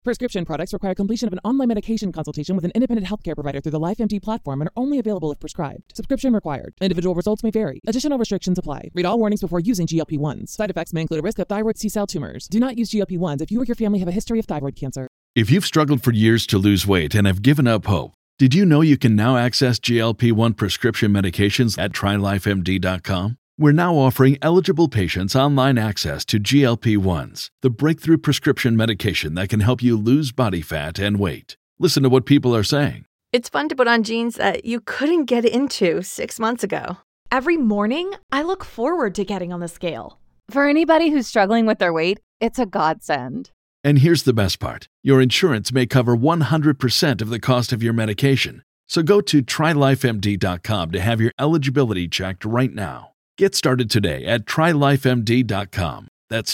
Prescription products require completion of an online medication consultation with an independent healthcare provider through the LifeMD platform and are only available if prescribed. Subscription required. Individual results may vary. Additional restrictions apply. Read all warnings before using GLP-1s. Side effects may include a risk of thyroid C-cell tumors. Do not use GLP-1s if you or your family have a history of thyroid cancer. If you've struggled for years to lose weight and have given up hope, did you know you can now access GLP-1 prescription medications at TryLifeMD.com? We're now offering eligible patients online access to GLP-1s, the breakthrough prescription medication that can help you lose body fat and weight. Listen to what people are saying. It's fun to put on jeans that you couldn't get into 6 months ago. Every morning, I look forward to getting on the scale. For anybody who's struggling with their weight, it's a godsend. And here's the best part. Your insurance may cover 100% of the cost of your medication. So go to TryLifeMD.com to have your eligibility checked right now. Get started today at TryLifeMD.com. That's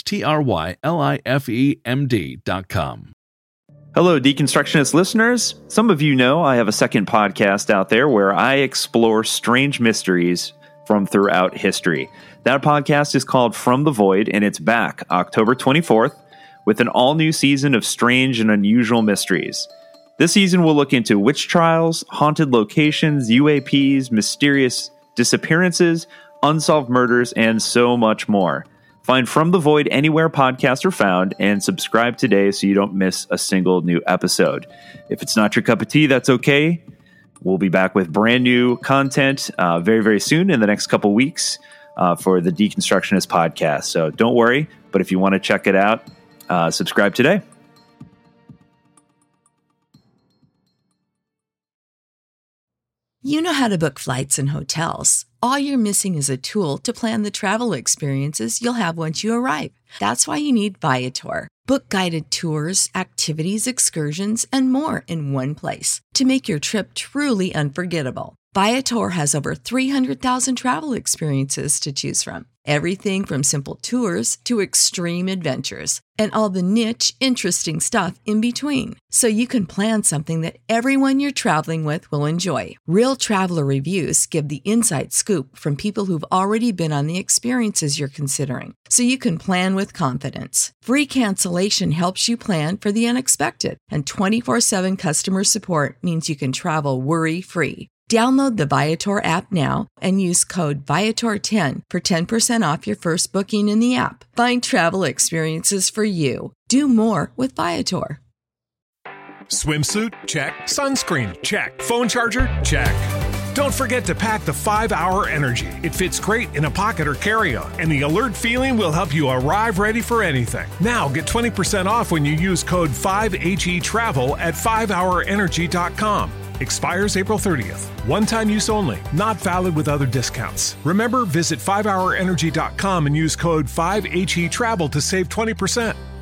TryLifeMD.com. Hello, Deconstructionist listeners. Some of you know I have a second podcast out there where I explore strange mysteries from throughout history. That podcast is called From the Void, and it's back October 24th with an all-new season of strange and unusual mysteries. This season will look into witch trials, haunted locations, UAPs, mysterious disappearances, unsolved murders, and so much more. Find From the Void anywhere podcasts are found and subscribe today so you don't miss a single new episode. If it's not your cup of tea, that's okay. We'll be back with brand new content very, very soon in the next couple weeks for the Deconstructionist podcast. So don't worry, but if you want to check it out, subscribe today. You know how to book flights and hotels. All you're missing is a tool to plan the travel experiences you'll have once you arrive. That's why you need Viator. Book guided tours, activities, excursions, and more in one place to make your trip truly unforgettable. Viator has over 300,000 travel experiences to choose from. Everything from simple tours to extreme adventures and all the niche, interesting stuff in between. So you can plan something that everyone you're traveling with will enjoy. Real traveler reviews give the inside scoop from people who've already been on the experiences you're considering. So you can plan with confidence. Free cancellation helps you plan for the unexpected. And 24/7 customer support means you can travel worry-free. Download the Viator app now and use code Viator10 for 10% off your first booking in the app. Find travel experiences for you. Do more with Viator. Swimsuit? Check. Sunscreen? Check. Phone charger? Check. Don't forget to pack the 5-Hour Energy. It fits great in a pocket or carry-on, and the alert feeling will help you arrive ready for anything. Now get 20% off when you use code 5HETRAVEL at 5hourenergy.com. Expires April 30th. One-time use only. Not valid with other discounts. Remember, visit 5hourenergy.com and use code 5HETRAVEL to save 20%.